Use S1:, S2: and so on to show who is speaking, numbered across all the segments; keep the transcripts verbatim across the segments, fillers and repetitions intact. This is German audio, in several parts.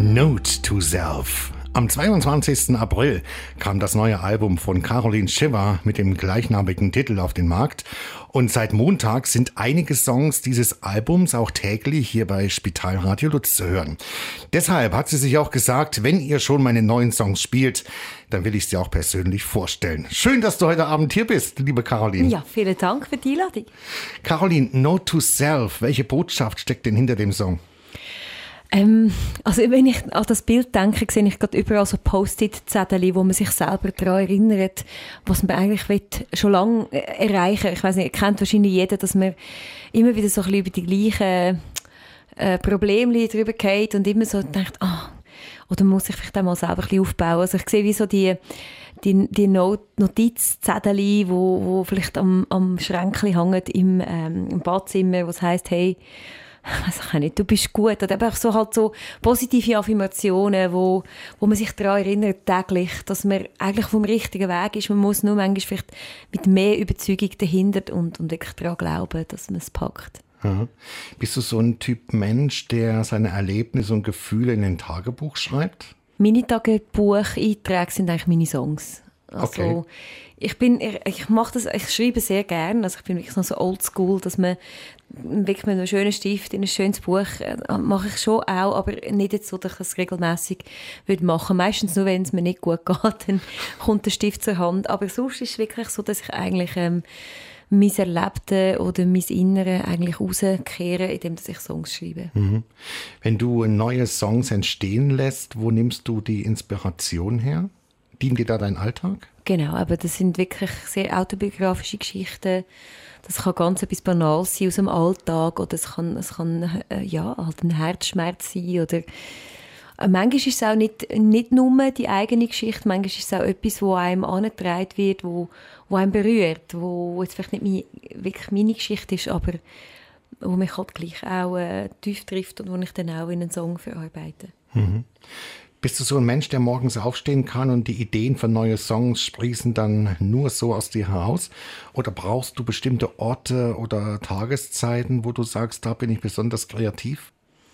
S1: Note to Self. Am zweiundzwanzigsten April kam das neue Album von Caroline Schiffer mit dem gleichnamigen Titel auf den Markt. Und seit Montag sind einige Songs dieses Albums auch täglich hier bei Spital Radio Lutz zu hören. Deshalb hat sie sich auch gesagt, wenn ihr schon meine neuen Songs spielt, dann will ich sie auch persönlich vorstellen. Schön, dass du heute Abend hier bist, liebe Caroline.
S2: Ja, vielen Dank für die Einladung.
S1: Caroline, Note to Self, welche Botschaft steckt denn hinter dem Song?
S2: Ähm, also wenn ich an das Bild denke, sehe ich gerade überall so Post-it-Zettel, wo man sich selber daran erinnert, was man eigentlich will, schon lange erreichen will. Ich weiss nicht, kennt wahrscheinlich jeder, dass man immer wieder so ein bisschen über die gleichen äh, Probleme drüber geht und immer so denkt, ah, oder man muss sich vielleicht auch mal selber ein bisschen aufbauen. Also ich sehe wie so die, die, die Notizzettel, wo, wo vielleicht am, am Schränkchen hängen im, ähm, im Badzimmer, wo es heisst, hey, ich weiß nicht, du bist gut. Oder einfach so, halt so positive Affirmationen, wo, wo man sich daran erinnert, täglich, dass man eigentlich vom richtigen Weg ist. Man muss nur manchmal vielleicht mit mehr Überzeugung dahinter und, und wirklich daran glauben, dass man es packt.
S1: Ja. Bist du so ein Typ Mensch, der seine Erlebnisse und Gefühle in ein Tagebuch schreibt?
S2: Meine Tagebucheinträge sind eigentlich meine Songs. Also, okay. Ich bin, ich, ich mache das, ich schreibe sehr gerne. Also ich bin wirklich noch so oldschool, dass man wirklich mit einem schönen Stift in ein schönes Buch äh, mache ich schon auch, aber nicht jetzt so, dass ich das regelmässig würde machen. Meistens nur, wenn es mir nicht gut geht, dann kommt der Stift zur Hand. Aber sonst ist es wirklich so, dass ich eigentlich ähm, mein Erlebte oder mein Innere eigentlich rauskehre, indem ich Songs schreibe.
S1: Mhm. Wenn du neue Songs entstehen lässt, wo nimmst du die Inspiration her? Dient dir da dein Alltag?
S2: Genau, aber das sind wirklich sehr autobiografische Geschichten. Das kann ganz etwas Banales sein aus dem Alltag oder es kann, es kann äh, ja, halt ein Herzschmerz sein. Oder äh, manchmal ist es auch nicht, nicht nur die eigene Geschichte, manchmal ist es auch etwas, das einem angetragen wird, wo, wo einem berührt, wo jetzt vielleicht nicht meine, wirklich meine Geschichte ist, aber wo mich halt gleich auch äh, tief trifft und wo ich dann auch in einen Song verarbeite.
S1: Mhm. Bist du so ein Mensch, der morgens aufstehen kann und die Ideen für neue Songs sprießen dann nur so aus dir heraus? Oder brauchst du bestimmte Orte oder Tageszeiten, wo du sagst, da bin ich besonders kreativ?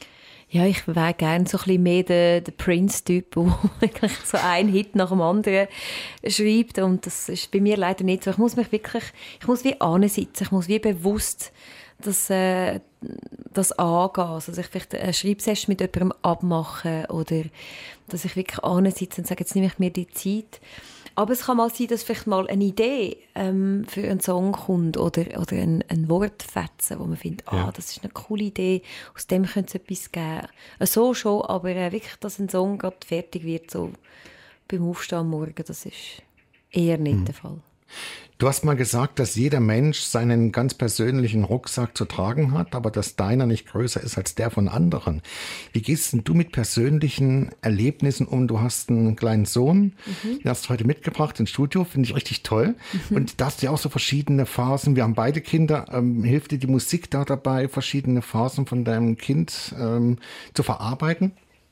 S2: Ja, ich wäre gerne so ein bisschen mehr der, der Prince-Typ, der wirklich so einen Hit nach dem anderen schreibt. Und das ist bei mir leider nicht so. Ich muss mich wirklich, ich muss wie ansitzen, ich muss wie bewusst das, äh, das angehen. Also, dass ich vielleicht eine Schreibsession mit jemandem abmache oder dass ich wirklich ansitze und sage, jetzt nehme ich mir die Zeit. Aber es kann mal sein, dass vielleicht mal eine Idee ähm, für einen Song kommt oder, oder ein, ein Wortfetzen, wo man findet, ja. ah, das ist eine coole Idee, aus dem könnte es etwas geben. Äh, so schon, aber äh, wirklich, dass ein Song gerade fertig wird, so beim Aufstehen am Morgen, das ist eher nicht hm. der Fall.
S1: Du hast mal gesagt, dass jeder Mensch seinen ganz persönlichen Rucksack zu tragen hat, aber dass deiner nicht größer ist als der von anderen. Wie gehst denn du mit persönlichen Erlebnissen um? Du hast einen kleinen Sohn, mhm. den hast du heute mitgebracht ins Studio, finde ich richtig toll. Mhm. Und da hast du ja auch so verschiedene Phasen. Wir haben beide Kinder. Ähm, hilft dir die Musik da dabei, verschiedene Phasen von deinem Kind ähm, zu verarbeiten?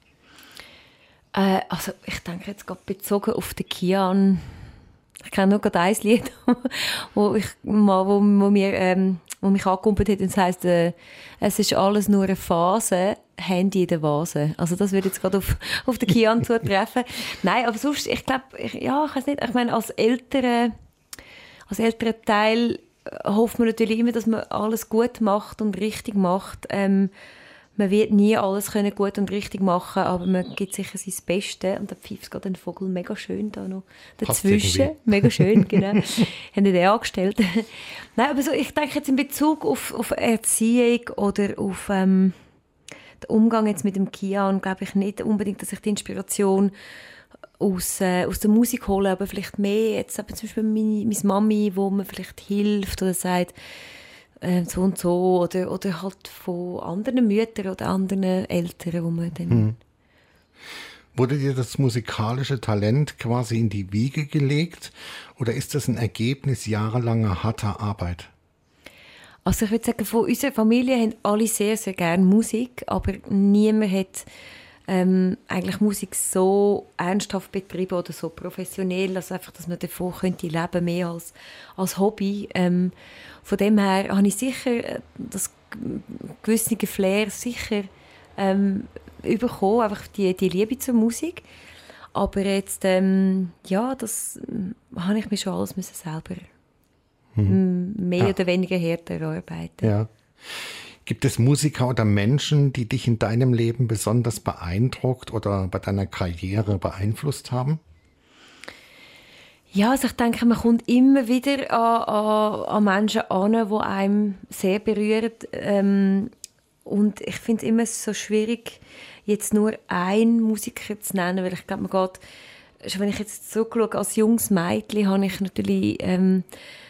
S2: Äh, also ich denke jetzt gerade bezogen auf den Kian. Ich kenne nur gerade ein Lied, wo, ich mal, wo, wo, mir, ähm, wo mich angekumpelt hat. Und es heisst, äh, es ist alles nur eine Phase, Handy in der Vase. Also das würde jetzt gerade auf, auf den Kian zutreffen. Nein, aber sonst, ich glaube, ja, ich weiß nicht, ich meine, als älterer, als älterer Teil hofft man natürlich immer, dass man alles gut macht und richtig macht. Ähm, Man wird nie alles können gut und richtig machen, aber man gibt sicher sein Bestes. Und da pfeift gerade ein Vogel mega schön da noch dazwischen. Mega schön, genau. Haben die den angestellt. Nein, aber so, ich denke jetzt in Bezug auf, auf Erziehung oder auf ähm, den Umgang jetzt mit dem Kian, glaube ich nicht unbedingt, dass ich die Inspiration aus, äh, aus der Musik hole, aber vielleicht mehr jetzt zum Beispiel meine, meine Mami, wo mir vielleicht hilft oder sagt, so und so, oder, oder halt von anderen Müttern oder anderen Eltern, wo man dann... Hm.
S1: Wurde dir das musikalische Talent quasi in die Wiege gelegt oder ist das ein Ergebnis jahrelanger harter Arbeit?
S2: Also ich würde sagen, von unserer Familie haben alle sehr, sehr gerne Musik, aber niemand hat ähm, eigentlich Musik so ernsthaft betrieben oder so professionell, also einfach, dass man davon könnte leben, mehr als, als Hobby. Ähm, von dem her habe ich sicher das gewisse Flair sicher ähm, bekommen, einfach die, die Liebe zur Musik. Aber jetzt, ähm, ja, das ähm, habe ich mir schon alles müssen selber hm. mehr ja. oder weniger härter erarbeiten.
S1: Ja. Gibt es Musiker oder Menschen, die dich in deinem Leben besonders beeindruckt oder bei deiner Karriere beeinflusst haben?
S2: Ja, also ich denke, man kommt immer wieder an, an, an Menschen an, die einem sehr berühren. Ähm, und ich finde es immer so schwierig, jetzt nur einen Musiker zu nennen, weil ich glaube, man geht, schon wenn ich jetzt zurückschaue, als junges Mädchen habe ich natürlich ähm,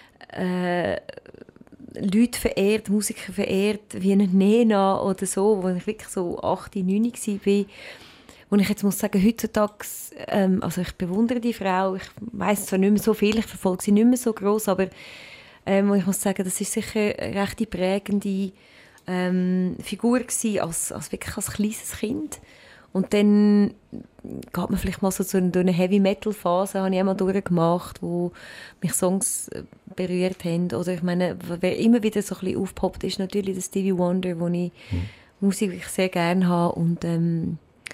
S2: äh, Leute verehrt, Musiker verehrt, wie eine Nena oder so, wo ich wirklich so acht, neun war. Und ich jetzt muss sagen, heutzutage, ähm, also ich bewundere die Frau, ich weiss zwar nicht mehr so viel, ich verfolge sie nicht mehr so gross, aber ähm, ich muss sagen, das ist sicher eine recht prägende ähm, Figur gewesen, als, als wirklich als kleines Kind. Und dann geht man vielleicht mal so zu einer Heavy-Metal-Phase, habe ich einmal durchgemacht, wo mich Songs berührt haben. Oder ich meine, wer immer wieder so ein bisschen aufgepoppt ist, natürlich der Stevie Wonder, wo ich mhm. Musik wirklich sehr gerne habe und ähm,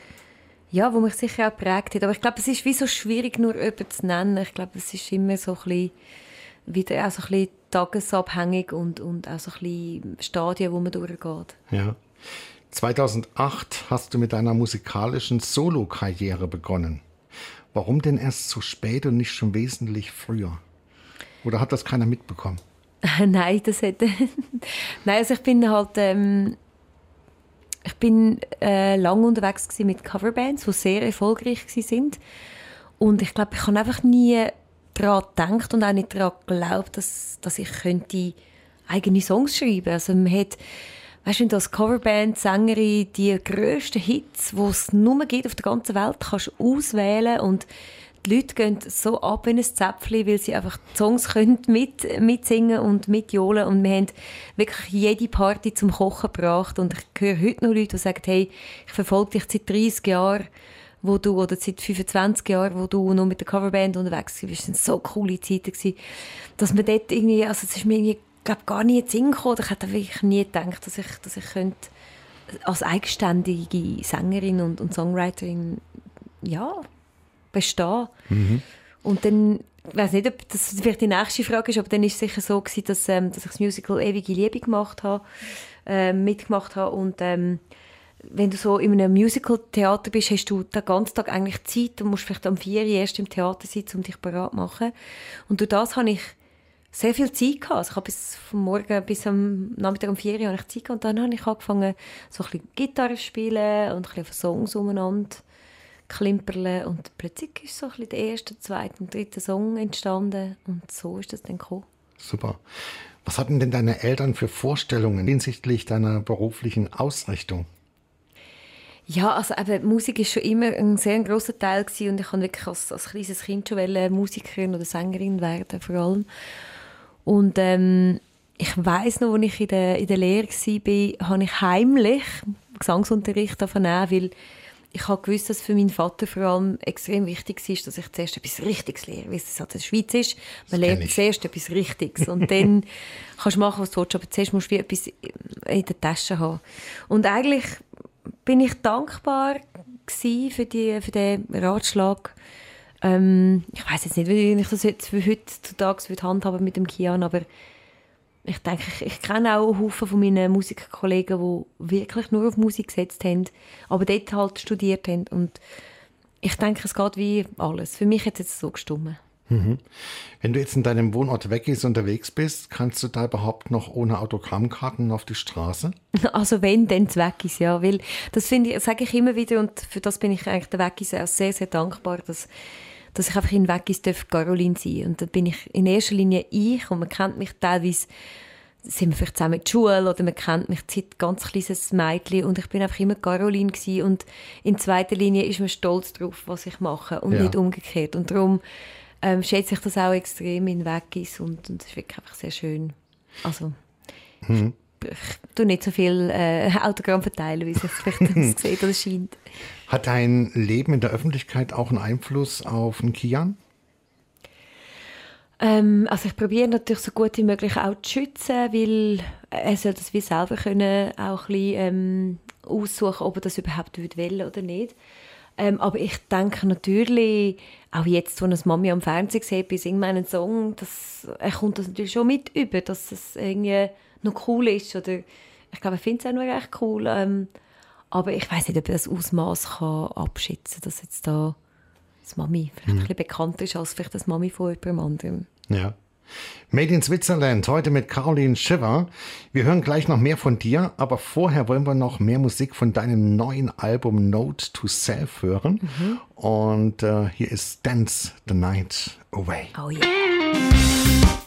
S2: ja, wo mich sicher auch geprägt hat. Aber ich glaube, es ist wie so schwierig, nur jemanden zu nennen. Ich glaube, es ist immer so ein bisschen, wieder auch so ein bisschen tagesabhängig und, und auch so ein bisschen Stadien, wo man durchgeht.
S1: Ja. zweitausendacht hast du mit deiner musikalischen Solo-Karriere begonnen. Warum denn erst so spät und nicht schon wesentlich früher? Oder hat das keiner mitbekommen?
S2: Nein, das hätte... Nein, also ich bin halt... Ähm Ich bin äh, lange unterwegs gewesen mit Coverbands, die sehr erfolgreich waren. Und ich glaube, ich habe einfach nie daran gedacht und auch nicht daran geglaubt, dass, dass ich könnte eigene Songs schreiben könnte. Also man hat, weißt du, wenn du als Coverband, Sängerin die grössten Hits, die es nur gibt auf der ganzen Welt, kannst auswählen und die Leute gehen so ab in ein Zäpfchen, weil sie einfach die Songs können mit, mitsingen und mitjohlen. Und wir haben wirklich jede Party zum Kochen gebracht. Und ich höre heute noch Leute, die sagen, hey, ich verfolge dich seit dreißig Jahren, wo du, oder seit fünfundzwanzig Jahren, wo du noch mit der Coverband unterwegs warst. Das waren so coole Zeiten gewesen, dass man dort irgendwie, also es ist mir irgendwie, glaube gar nie in den Sinn gekommen. Ich hätte wirklich nie gedacht, dass ich, dass ich könnte als eigenständige Sängerin und, und Songwriterin, ja, bestehen. Mhm. Und dann, ich weiss nicht, ob das vielleicht die nächste Frage ist, aber dann war es sicher so gewesen, dass, ähm, dass ich das Musical «Ewige Liebe» gemacht habe, äh, mitgemacht habe. Und ähm, wenn du so in einem Musical-Theater bist, hast du den ganzen Tag eigentlich Zeit. Du musst vielleicht am vier Uhr erst im Theater sein, um dich bereit zu machen. Und durch das habe ich sehr viel Zeit gehabt. Also ich habe bis vom Morgen bis am Nachmittag um vier Uhr habe ich Zeit gehabt. Und dann habe ich angefangen, so ein bisschen Gitarre zu spielen und ein bisschen Songs umeinander klimperle und plötzlich ist so ein bisschen der erste, zweite und dritte Song entstanden und so ist das dann gekommen.
S1: Super. Was hatten denn deine Eltern für Vorstellungen hinsichtlich deiner beruflichen Ausrichtung?
S2: Ja, also eben, Musik ist schon immer ein sehr grosser Teil gewesen und ich wollte wirklich als, als kleines Kind schon Musikerin oder Sängerin werden, vor allem. Und ähm, ich weiss noch, als ich in der, in der Lehre war, habe ich heimlich Gesangsunterricht davon nehmen, weil ich habe gewusst, dass für meinen Vater vor allem extrem wichtig ist, dass ich zuerst etwas Richtiges lehre. Wie es halt in der Schweiz ist, man lernt zuerst etwas Richtiges. Und dann kannst du machen, was du willst, aber zuerst musst du wie etwas in der Tasche haben. Und eigentlich bin ich dankbar für, die, für den Ratschlag. Ähm, ich weiss jetzt nicht, wie ich das jetzt für heutzutage handhaben mit dem Kian, aber ich denke, ich, ich kenne auch Haufen von meinen Musikkollegen, die wirklich nur auf Musik gesetzt haben, aber dort halt studiert haben. Und ich denke, es geht wie alles. Für mich hat es jetzt so gestimmt.
S1: Mhm. Wenn du jetzt in deinem Wohnort Weggis unterwegs bist, kannst du da überhaupt noch ohne Autogrammkarten auf die Straße?
S2: Also wenn, dann zu Weggis, ja. Weil das finde ich, sage ich immer wieder und für das bin ich eigentlich der Weggis auch sehr, sehr dankbar, dass dass ich einfach in Weggis Caroline sein darf. Und dann bin ich in erster Linie ich und man kennt mich teilweise, sind wir vielleicht zusammen in der Schule oder man kennt mich seit ganz kleines Mädchen und ich bin einfach immer Caroline gewesen. Und in zweiter Linie ist man stolz darauf, was ich mache und ja. nicht umgekehrt. Und darum ähm, schätze ich das auch extrem in Weggis und, und das ist wirklich einfach sehr schön. Also mhm. ich, ich tue nicht so viel äh, Autogramm verteilen, wie es vielleicht sieht oder scheint.
S1: Hat dein Leben in der Öffentlichkeit auch einen Einfluss auf den Kian?
S2: Ähm, also ich probiere natürlich so gut wie möglich auch zu schützen, weil er soll das wie selber können, auch ein bisschen, ähm, aussuchen, ob er das überhaupt will oder nicht. Ähm, aber ich denke natürlich, auch jetzt, wenn eine Mami am Fernsehen sieht, bei «Sing meinen Song», das, er kommt das natürlich schon mit über, dass es irgendwie noch cool ist. Oder ich glaube, er findet es auch noch recht cool. Ähm, aber ich weiß nicht, ob er das Ausmaß kann abschätzen kann, dass jetzt da das Mami vielleicht mhm. ein bisschen bekannter ist als vielleicht das Mami von jemandem anderem.
S1: Ja. Made in Switzerland, heute mit Caroline Schiffer. Wir hören gleich noch mehr von dir, aber vorher wollen wir noch mehr Musik von deinem neuen Album Note to Self hören. Mhm. Und äh, hier ist Dance the Night Away.
S2: Oh yeah.